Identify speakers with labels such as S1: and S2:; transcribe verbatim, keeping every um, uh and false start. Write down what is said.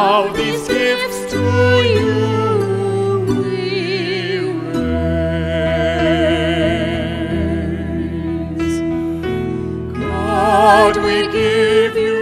S1: now these gifts to you we raise. God, we give you